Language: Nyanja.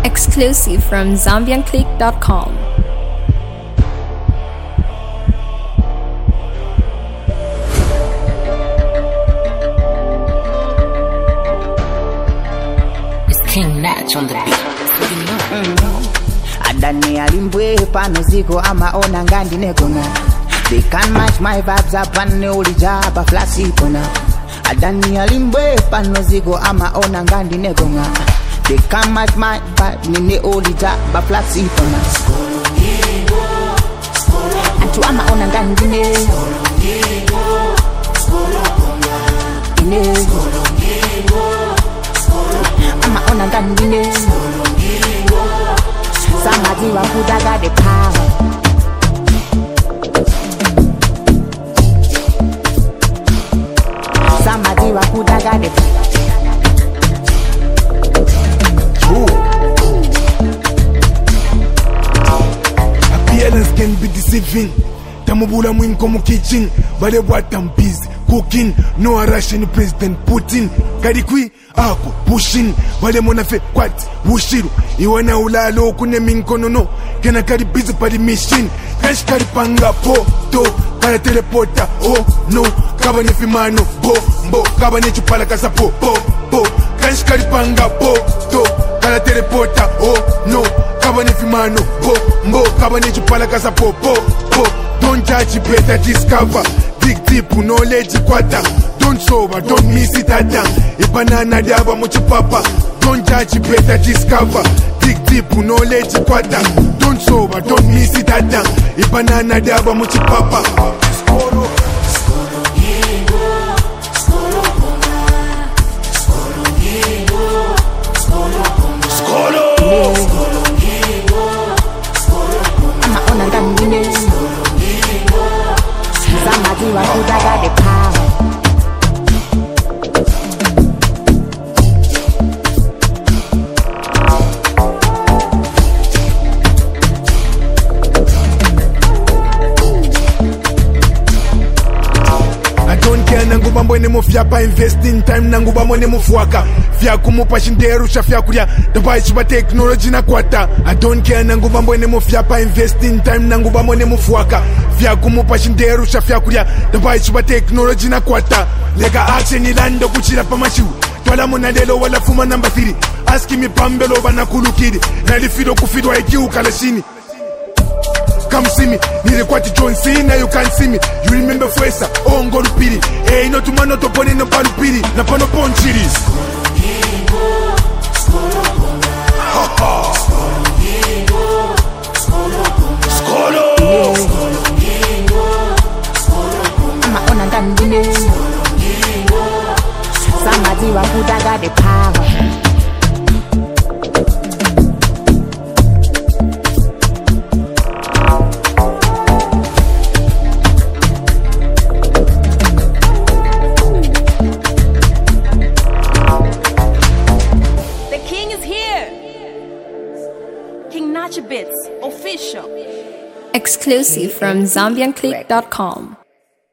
Exclusive from ZambianClick.com. King Natch on the beat. Adani alimbwe pano ziko ama ona ngandi nekona. They can match my vibes up and uli jaba flasi pona. Adani alimbwe pano ziko ama ona ngandi nekona. They can match my vibes nini uli jaba flasi pona. Antu ama ona ngandi ne. Ama ona ngandi ne. Somebody wa kuda got the power. Somebody wa kuda got the power. Appearance can be deceiving. Tamubula mwin komu kitchen, but what I'm busy cooking. No a Russian President Putin. Karikwi ako pushing, wale monafe kwat wushiru. Iwana ulalo kune minkono no. Kena kari busy pa the machine. Kash kari panga po to. Kara teleporta oh no. Kaba nefi mano bo bo. Kaba ne chupala kasa po po po. Kash kari panga po to. Kara teleporta oh no. Kaba nefi mano bo bo. Kaba ne chupala kasa po po po. Don't judge, better discover. Dig deep, knowledge quarter. Don't sober, don't miss it at down. Ibanana daba muchi papa. Don't judge, better discover. Dig deep, knowledge quarter. Don't sober, don't miss it at down. Ibanana daba muchi papa. Skoro. Skoro gigo. Skoro konga. Skoro gigo. Skoro konga. Skoro. Skoro gigo. Skoro konga. Ama ona ngandi ne. Somebody wa kuda got the power. I don't care nanguba mbwene mufya pa investing time nanguba mwene mufuaka fya kumupa shinderu shafya kulia dabai chiba technology na kwata. I don't care nanguba mbwene mufya pa investing time nanguba mwene mufuaka fya kumupa shinderu shafya kulia dabai chiba technology na kwata. Lega action ilando kuchira pa mashu twala monadelo wala fuma number 3 aski mi pambelo bana kulukidi nalifido kufidwa ikiu kalashini. Come see me, nilikuwa John Cena, you can't see me. You remember Fwesa, oh ngolu pili. Hey, no tumano topone no palu pili. Na pano ponchiris. Ama ona ngandi ne. Somebody wa kuda got the power. Exclusive from ZambianClick.com.